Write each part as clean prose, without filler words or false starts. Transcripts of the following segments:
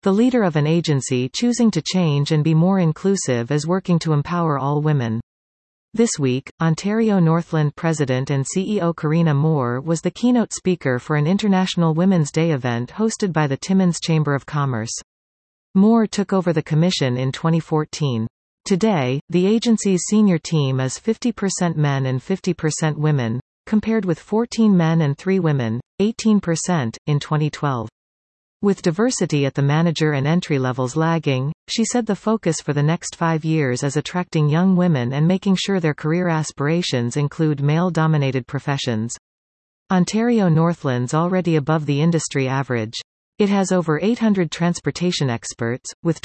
The leader of an agency choosing to change and be more inclusive is working to empower all women. This week, Ontario Northland President and CEO Karina Moore was the keynote speaker for an International Women's Day event hosted by the Timmins Chamber of Commerce. Moore took over the commission in 2014. Today, the agency's senior team is 50% men and 50% women, compared with 14 men and 3 women, 18%, in 2012. With diversity at the manager and entry levels lagging, she said the focus for the next 5 years is attracting young women and making sure their career aspirations include male-dominated professions. Ontario Northland's already above the industry average. It has over 800 transportation experts, with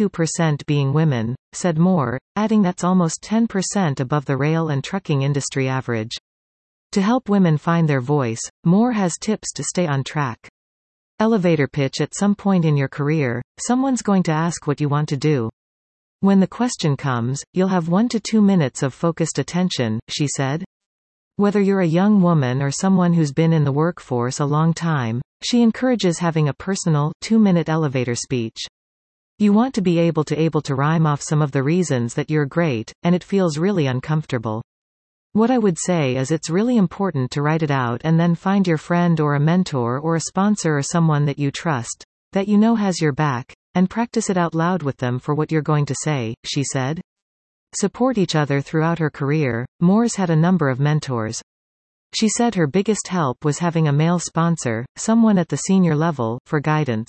22% being women, said Moore, adding that's almost 10% above the rail and trucking industry average. To help women find their voice, Moore has tips to stay on track. Elevator pitch. At some point in your career, someone's going to ask what you want to do. When the question comes, you'll have 1 to 2 minutes of focused attention, she said. Whether you're a young woman or someone who's been in the workforce a long time, she encourages having a personal, 2-minute elevator speech. You want to be able to rhyme off some of the reasons that you're great, and it feels really uncomfortable. What I would say is it's really important to write it out and then find your friend or a mentor or a sponsor or someone that you trust, that you know has your back, and practice it out loud with them for what you're going to say, she said. Support each other. Throughout her career, Moore's had a number of mentors. She said her biggest help was having a male sponsor, someone at the senior level, for guidance.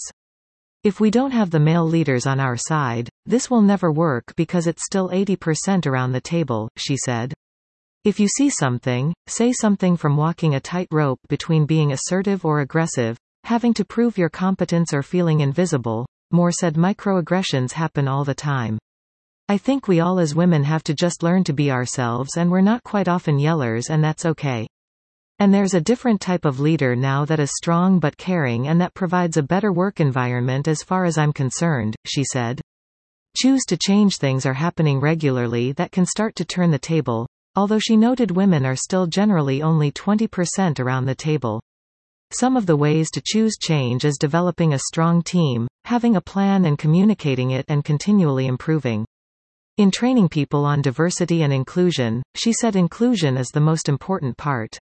If we don't have the male leaders on our side, this will never work because it's still 80% around the table, she said. If you see something, say something. From walking a tightrope between being assertive or aggressive, having to prove your competence or feeling invisible, Moore said microaggressions happen all the time. I think we all as women have to just learn to be ourselves, and we're not quite often yellers, and that's okay. And there's a different type of leader now that is strong but caring and that provides a better work environment as far as I'm concerned, she said. Choose to change. Things are happening regularly that can start to turn the table, although she noted women are still generally only 20% around the table. Some of the ways to choose change is developing a strong team, having a plan and communicating it, and continually improving. In training people on diversity and inclusion, she said inclusion is the most important part.